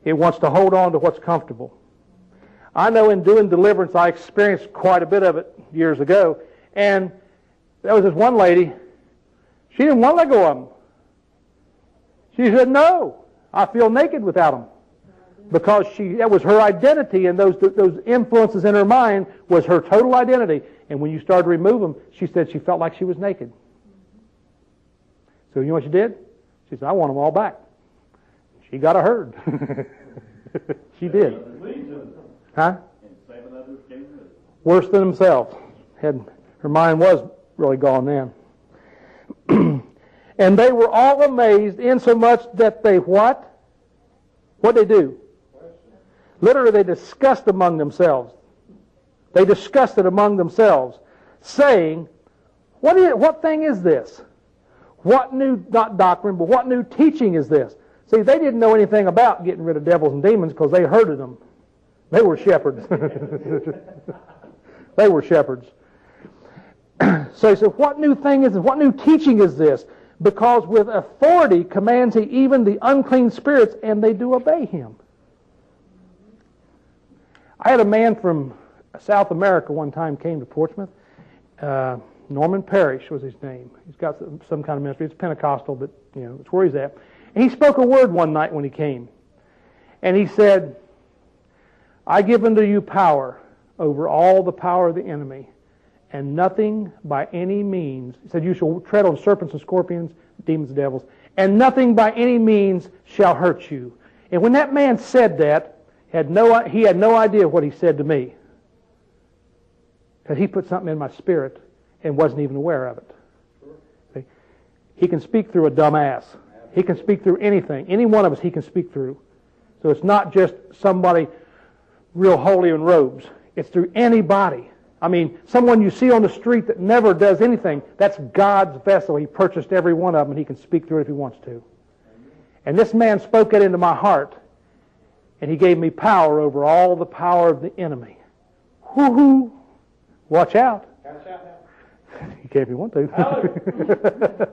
It wants to hold on to what's comfortable. I know in doing deliverance, I experienced quite a bit of it years ago. And there was this one lady, she didn't want to let go of them. She said, no, I feel naked without them. Because she, that was her identity, and those, those influences in her mind was her total identity. And when you started to remove them, she said she felt like she was naked. So you know what she did? She said, I want them all back. She got a herd. She did. Huh? And seven others came with it. Worse than themselves. Had, her mind was really gone then. And they were all amazed, insomuch that they what? What they do? Literally, they discussed among themselves. They discussed it among themselves, saying, what, is, what thing is this? What new, not doctrine, but what new teaching is this? See, they didn't know anything about getting rid of devils and demons because they heard of them. They were shepherds. They were shepherds. So he said, what new thing is this? What new teaching is this? Because with authority commands he even the unclean spirits, and they do obey him. I had a man from South America one time came to Portsmouth. Uh, Norman Parrish was his name. He's got some, some kind of ministry. It's Pentecostal, but you know, it's where he's at. And he spoke a word one night when he came. And he said, I give unto you power over all the power of the enemy, and nothing by any means, he said, you shall tread on serpents and scorpions, demons and devils, and nothing by any means shall hurt you. And when that man said that, had no, he had no idea what he said to me. Because he put something in my spirit and wasn't even aware of it. See? He can speak through a dumb ass. He can speak through anything. Any one of us he can speak through. So it's not just somebody real holy in robes. It's through anybody. I mean, someone you see on the street that never does anything, that's God's vessel. He purchased every one of them, and he can speak through it if he wants to. And this man spoke it into my heart, and he gave me power over all the power of the enemy. Whoo-hoo! Watch out. Watch out now. He gave me one to.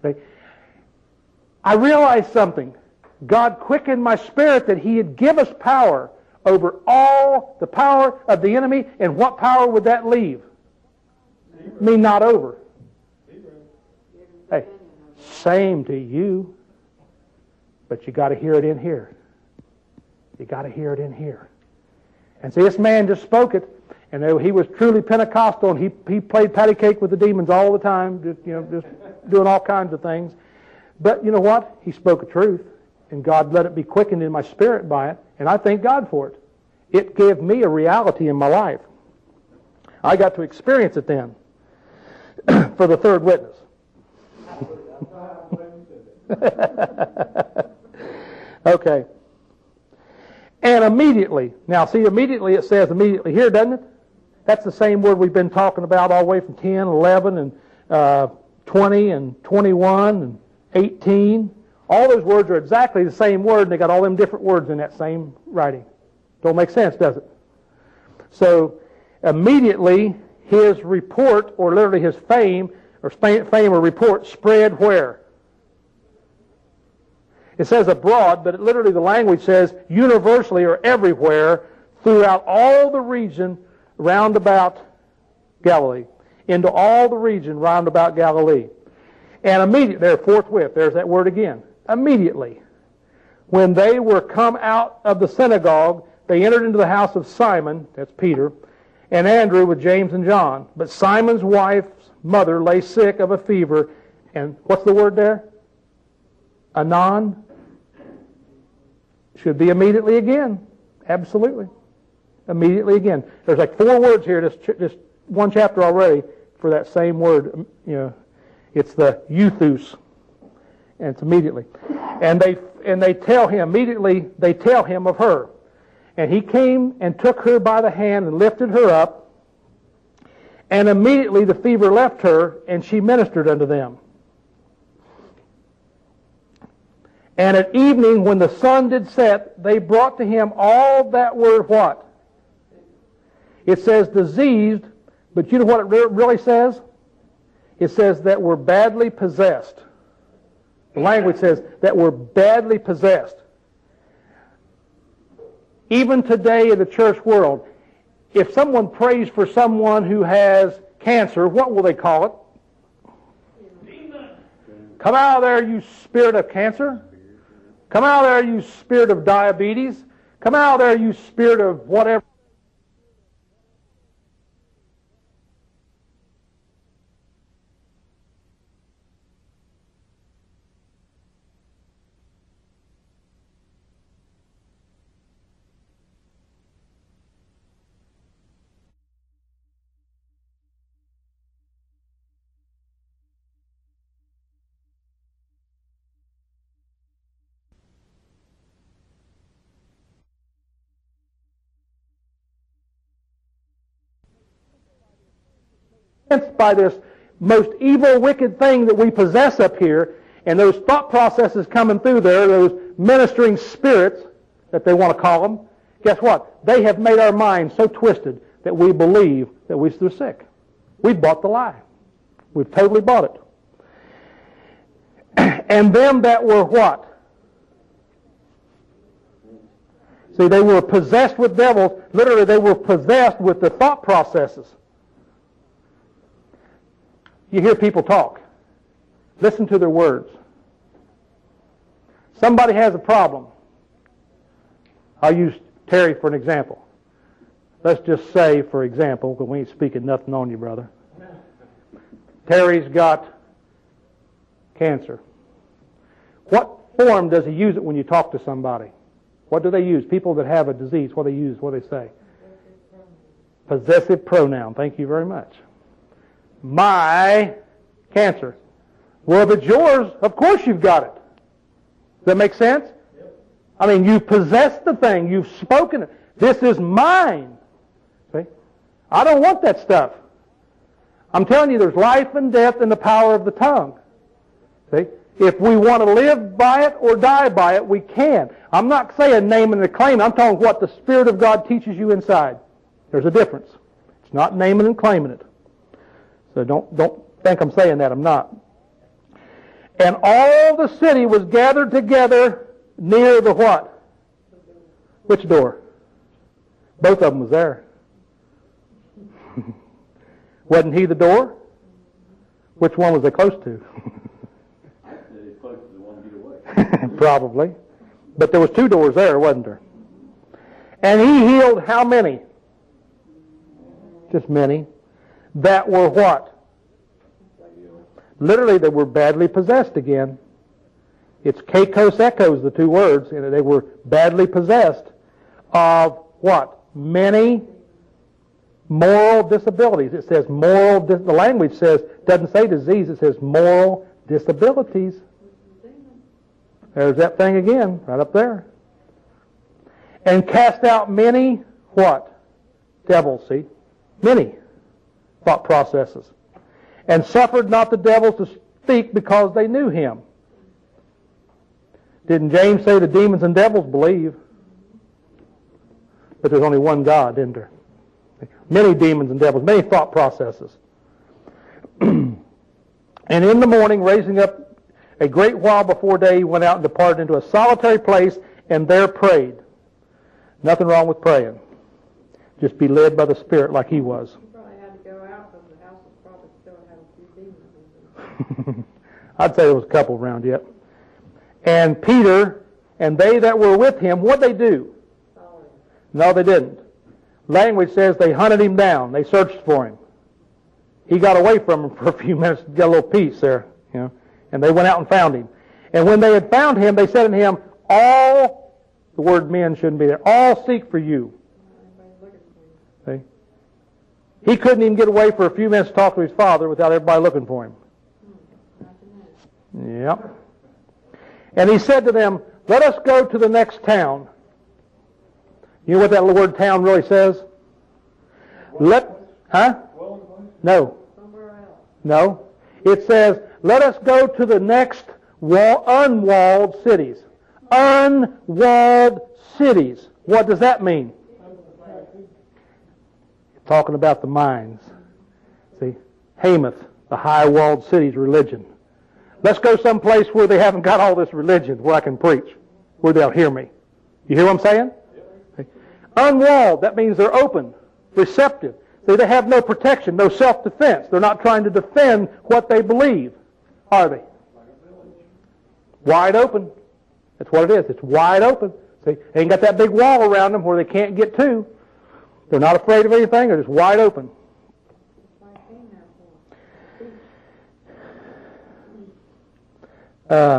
I realized something. God quickened my spirit that he had given us power over all the power of the enemy. And what power would that leave? Zero. Me not over. Zero. Hey, same to you. But you got to hear it in here. You got to hear it in here. And see, this man just spoke it, and he was truly Pentecostal, and he he played patty cake with the demons all the time, just, you know, just doing all kinds of things. But you know what? He spoke the truth, and God let it be quickened in my spirit by it, and I thank God for it. It gave me a reality in my life. I got to experience it then for the third witness. Okay. And immediately, now see, immediately it says immediately here, doesn't it? That's the same word we've been talking about all the way from ten, eleven, and uh, twenty, and twenty-one, and eighteen. All those words are exactly the same word, and they got all them different words in that same writing. Don't make sense, does it? So, immediately, his report, or literally his fame, or fame or report, spread where? It says abroad, but it, literally the language says universally or everywhere throughout all the region round about Galilee. Into all the region round about Galilee. And immediately, there, forthwith, there's that word again. Immediately, when they were come out of the synagogue, they entered into the house of Simon, that's Peter, and Andrew with James and John. But Simon's wife's mother lay sick of a fever, and what's the word there? Anon. Should be immediately again. Absolutely. Immediately again. There's like four words here, just, just one chapter already, for that same word. You know, it's the euthus, and it's immediately. And they and they tell him, immediately they tell him of her. And he came and took her by the hand and lifted her up, and immediately the fever left her, and she ministered unto them. And at evening, when the sun did set, they brought to him all that were what? It says diseased, but you know what it re- really says? It says that were badly possessed. The language says that were badly possessed. Even today in the church world, if someone prays for someone who has cancer, what will they call it? Come out of there, you spirit of cancer. Come out of there, you spirit of diabetes. Come out of there, you spirit of whatever. By this most evil, wicked thing that we possess up here, and those thought processes coming through there, those ministering spirits that they want to call them, guess what? They have made our minds so twisted that we believe that we're sick. We've bought the lie. We've totally bought it. And them that were what? See, they were possessed with devils. Literally, they were possessed with the thought processes. You hear people talk. Listen to their words. Somebody has a problem. I'll use Terry for an example. Let's just say, for example, because we ain't speaking nothing on you, brother. Terry's got cancer. What form does he use it when you talk to somebody? What do they use? People that have a disease, what do they use? What do they say? Possessive pronoun. Thank you very much. My cancer. Well, if it's yours, of course you've got it. Does that make sense? Yep. I mean, you've possessed the thing. You've spoken it. This is mine. See? I don't want that stuff. I'm telling you, there's life and death in the power of the tongue. See? If we want to live by it or die by it, we can. I'm not saying name and claim. I'm talking what the Spirit of God teaches you inside. There's a difference. It's not naming and claiming it. So don't, don't think I'm saying that. I'm not. And all the city was gathered together near the what? Which door? Both of them was there. Wasn't he the door? Which one was they close to? Close to the one get away. Probably. But there was two doors there, wasn't there? And he healed how many? Just many. That were what? Literally, they were badly possessed again. It's kakos ekos, the two words. And they were badly possessed of what? Many moral disabilities. It says moral, dis- the language says, doesn't say disease, it says moral disabilities. There's that thing again, right up there. And cast out many, what? Devils, see? Many thought processes. And suffered not the devils to speak because they knew him. Didn't James say the demons and devils believe? But there's only one God, isn't there? Many demons and devils, many thought processes. And in the morning, raising up a great while before day, he went out and departed into a solitary place and there prayed. Nothing wrong with praying. Just be led by the Spirit like he was. I'd say there was a couple around yet. And Peter and they that were with him, what'd they do? No, they didn't. Language says they hunted him down. They searched for him. He got away from them for a few minutes to get a little peace there, you know. And they went out and found him. And when they had found him, they said unto him, all, the word men shouldn't be there, all seek for you. See? He couldn't even get away for a few minutes to talk to his father without everybody looking for him. Yep. And he said to them, let us go to the next town. You know what that word town really says? Let, huh? No. No. It says, let us go to the next wall, unwalled cities. Unwalled cities. What does that mean? Talking about the minds. See? Hamath, the high-walled city's religion. Let's go someplace where they haven't got all this religion, where I can preach, where they'll hear me. You hear what I'm saying? Unwalled, that means they're open, receptive. See, they have no protection, no self-defense. They're not trying to defend what they believe, are they? Wide open. That's what it is. It's wide open. See, they ain't got that big wall around them where they can't get to. They're not afraid of anything. They're just wide open. Uh,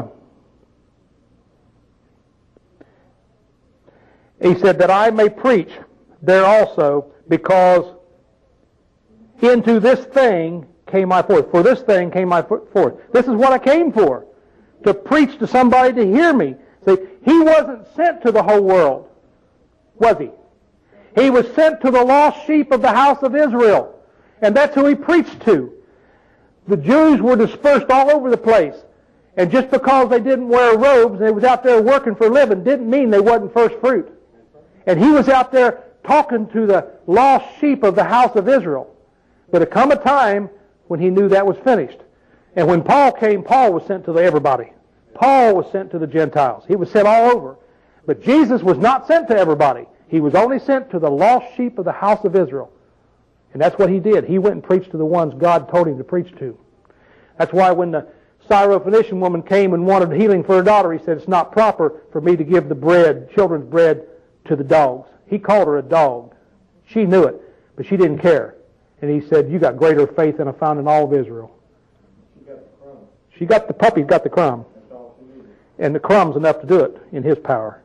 he said that I may preach there also, because into this thing came I forth. For this thing came I forth. This is what I came for, to preach to somebody to hear me. See, he wasn't sent to the whole world, was he? He was sent to the lost sheep of the house of Israel, and that's who he preached to. The Jews were dispersed all over the place, and just because they didn't wear robes and they was out there working for a living didn't mean they wasn't first fruit. And he was out there talking to the lost sheep of the house of Israel. But there come a time when he knew that was finished. And when Paul came, Paul was sent to everybody. Paul was sent to the Gentiles. He was sent all over. But Jesus was not sent to everybody. He was only sent to the lost sheep of the house of Israel. And that's what he did. He went and preached to the ones God told him to preach to. That's why when the Syrophoenician woman came and wanted healing for her daughter, he said, it's not proper for me to give the bread, children's bread, to the dogs. He called her a dog. She knew it, but she didn't care. And he said, you got greater faith than I found in all of Israel. She got the crumb. She got the puppy's got the crumb. That's all she needed. And the crumb's enough to do it in his power.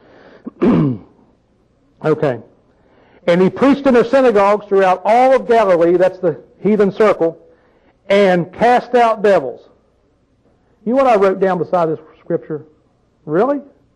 Okay. And he preached in the synagogues throughout all of Galilee, that's the heathen circle, and cast out devils. You know what I wrote down beside this scripture? Really?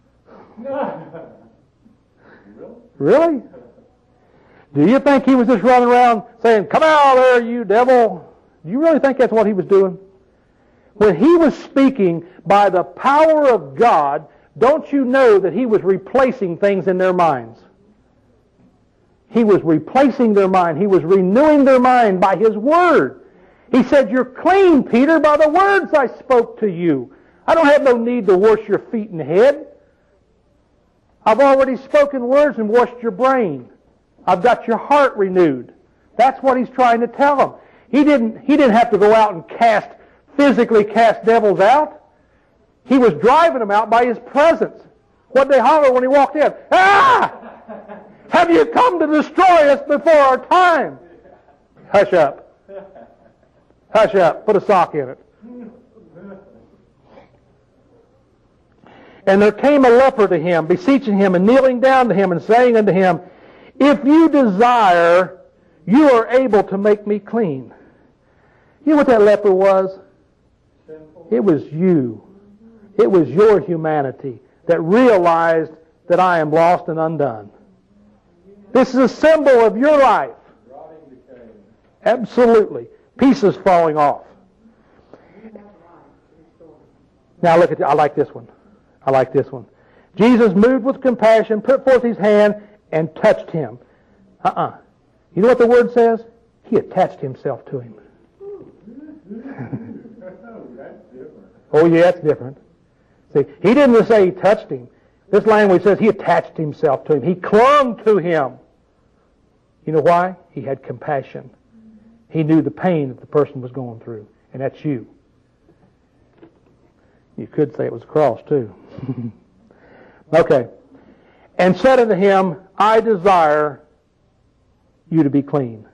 Really? Do you think he was just running around saying, come out there, you devil? Do you really think that's what he was doing? When he was speaking by the power of God, don't you know that he was replacing things in their minds? He was replacing their mind. He was renewing their mind by his word. He said, you're clean, Peter, by the words I spoke to you. I don't have no need to wash your feet and head. I've already spoken words and washed your brain. I've got your heart renewed. That's what he's trying to tell them. He didn't, he didn't have to go out and cast, physically cast devils out. He was driving them out by his presence. What'd they holler when he walked in? Ah! Have you come to destroy us before our time? Hush up. Hush up. Put a sock in it. And there came a leper to him, beseeching him and kneeling down to him and saying unto him, if you desire, you are able to make me clean. You know what that leper was? It was you. It was your humanity that realized that I am lost and undone. This is a symbol of your life. Absolutely. Pieces falling off. Now look at, I like this one. I like this one. Jesus, moved with compassion, put forth his hand and touched him. Uh-uh. You know what the word says? He attached himself to him. Oh, yeah, that's different. See, he didn't just say he touched him. This language says he attached himself to him. He clung to him. You know why? He had compassion. He knew the pain that the person was going through. And that's you. You could say it was a cross, too. Okay. And said unto him, I desire you to be clean.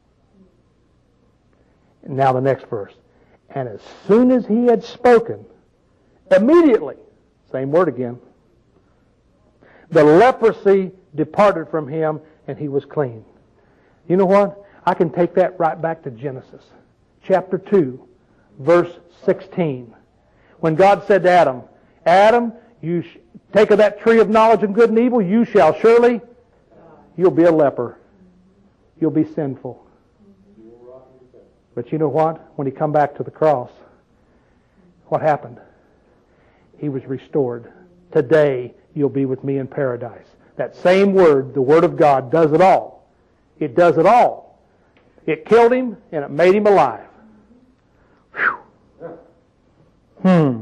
And now the next verse. And as soon as he had spoken, immediately, same word again, the leprosy departed from him and he was clean. You know what? I can take that right back to Genesis, chapter two, verse sixteen. When God said to Adam, Adam, you sh- take of that tree of knowledge of good and evil, you shall surely, you'll be a leper. You'll be sinful. But you know what? When he come back to the cross, what happened? He was restored. Today, you'll be with me in paradise. That same word, the Word of God, does it all. It does it all. It killed him and it made him alive. Whew. Hmm.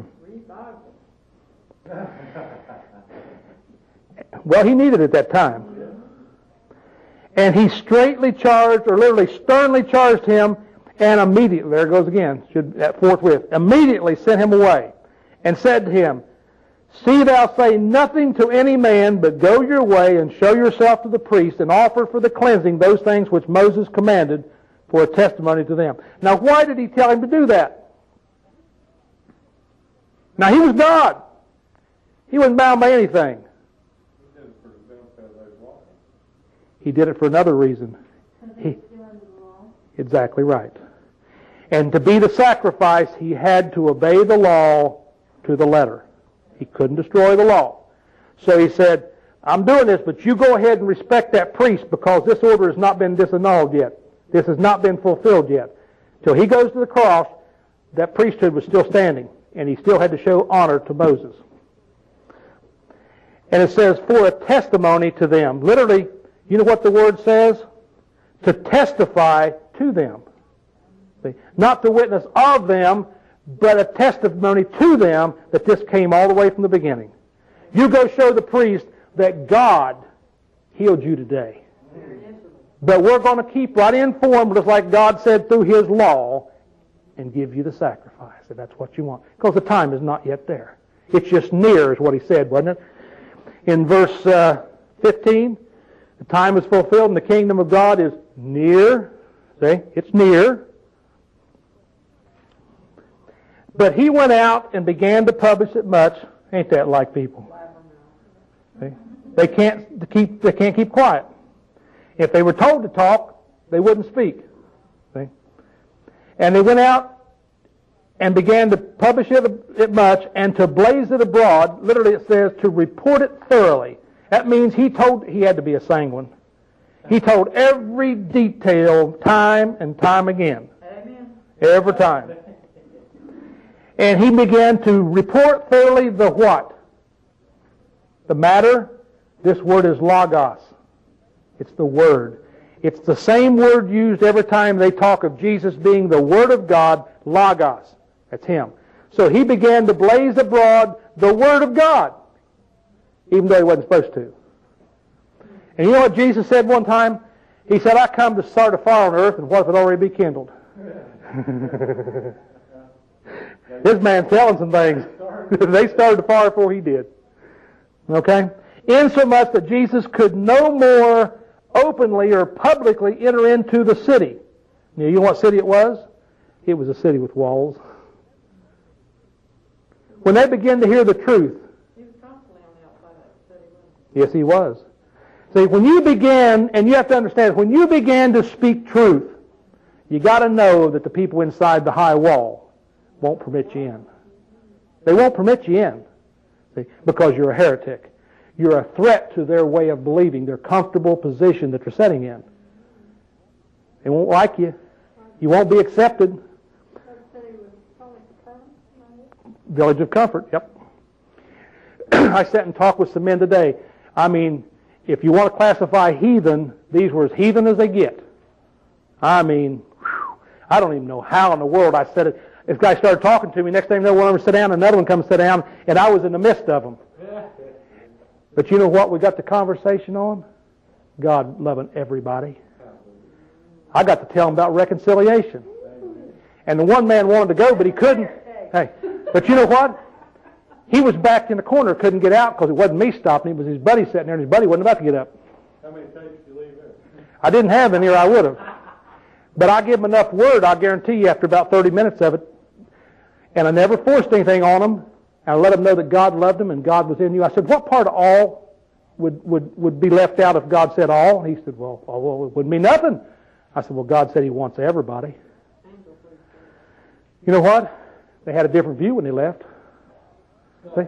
Well, he needed it at that time. And he straightly charged, or literally sternly charged him, and immediately, there it goes again, should that forthwith, immediately sent him away, and said to him, See thou say nothing to any man, but go your way and show yourself to the priest, and offer for the cleansing those things which Moses commanded for a testimony to them. Now, why did he tell him to do that? Now, he was God. He wasn't bound by anything. He did it for another reason. He, exactly right. And to be the sacrifice, he had to obey the law to the letter. He couldn't destroy the law. So he said, I'm doing this, but you go ahead and respect that priest because this order has not been disannulled yet. This has not been fulfilled yet. Till he goes to the cross, that priesthood was still standing, and he still had to show honor to Moses. And it says, for a testimony to them. Literally, you know what the word says? To testify to them. See? Not to witness of them, but a testimony to them that this came all the way from the beginning. You go show the priest that God healed you today. But we're going to keep right informed, just like God said through His law, and give you the sacrifice, if that's what you want. Because the time is not yet there. It's just near, is what He said, wasn't it? In verse uh, fifteen, the time is fulfilled and the kingdom of God is near. See? It's near. But he went out and began to publish it much. Ain't that like people? See? They can't keep they can't keep quiet. If they were told to talk, they wouldn't speak. See? And they went out and began to publish it, it much and to blaze it abroad. Literally it says to report it thoroughly. That means he told, he had to be a sanguine. He told every detail time and time again. Amen. Every time. And he began to report thoroughly the what? The matter. This word is logos. It's the Word. It's the same word used every time they talk of Jesus being the Word of God, logos. That's Him. So he began to blaze abroad the Word of God, even though he wasn't supposed to. And you know what Jesus said one time? He said, I come to start a fire on earth, and what if it already be kindled? This man's telling some things. They started the fire before he did. Okay? Insomuch that Jesus could no more openly or publicly enter into the city. Now, you know what city it was? It was a city with walls. When they began to hear the truth. He was constantly on the outside of the city. Yes, he was. See, when you began, and you have to understand, when you began to speak truth, you got to know that the people inside the high wall won't permit you in. They won't permit you in, see, because you're a heretic. You're a threat to their way of believing, their comfortable position that they're setting in. They won't like you. You won't be accepted. Village of Comfort, yep. I sat and talked with some men today. I mean, if you want to classify heathen, these were as heathen as they get. I mean, whew, I don't even know how in the world I said it. This guy started talking to me. Next thing you know, one of them sit down, another one comes sit down, and I was in the midst of them. But you know what we got the conversation on? God loving everybody. I got to tell them about reconciliation. And the one man wanted to go, but he couldn't. Hey, but you know what? He was backed in the corner, couldn't get out because it wasn't me stopping him. It was his buddy sitting there, and his buddy wasn't about to get up. How many tapes did you leave there? I didn't have any, or I would have. But I give him enough word, I guarantee you, after about thirty minutes of it. And I never forced anything on him. And I let him know that God loved him and God was in you. I said, what part of all would, would, would be left out if God said all? He said, well, well, it wouldn't mean nothing. I said, well, God said He wants everybody. You know what? They had a different view when they left. See?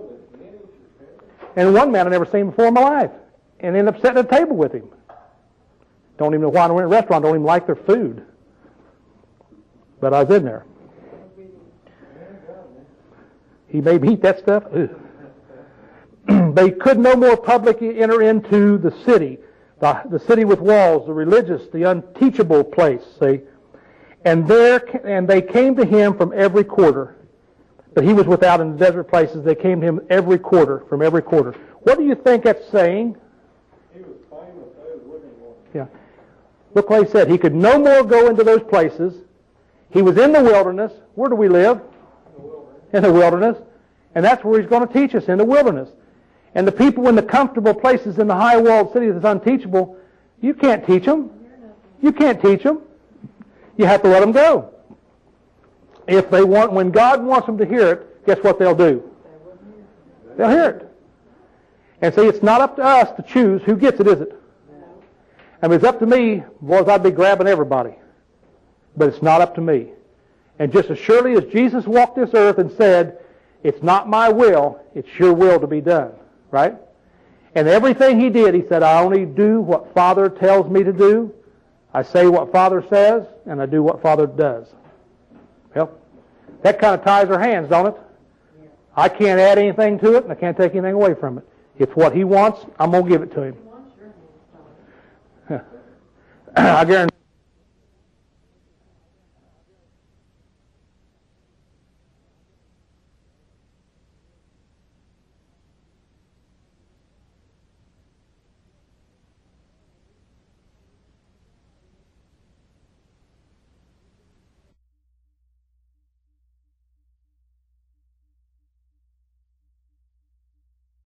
And one man I never seen before in my life. And ended up sitting at a table with him. Don't even know why I went to a restaurant. Don't even like their food. But I was in there. He made me eat that stuff. They could no more publicly enter into the city, the, the city with walls, the religious, the unteachable place, see. And there, and they came to him from every quarter. But he was without in the desert places. They came to him every quarter, from every quarter. What do you think that's saying? He was famous, wasn't he? Yeah. Look what he said. He could no more go into those places. He was in the wilderness. Where do we live? In the wilderness. And that's where he's going to teach us, in the wilderness. And the people in the comfortable places in the high-walled city that's unteachable, you can't teach them. You can't teach them. You have to let them go. If they want, when God wants them to hear it, guess what they'll do? They'll hear it. And see, it's not up to us to choose who gets it, is it? I mean, it's up to me, boys, I'd be grabbing everybody. But it's not up to me. And just as surely as Jesus walked this earth and said, it's not my will, it's your will to be done. Right? And everything he did, he said, I only do what Father tells me to do. I say what Father says, and I do what Father does. Well, that kind of ties our hands, don't it? I can't add anything to it, and I can't take anything away from it. It's what he wants, I'm going to give it to him. I guarantee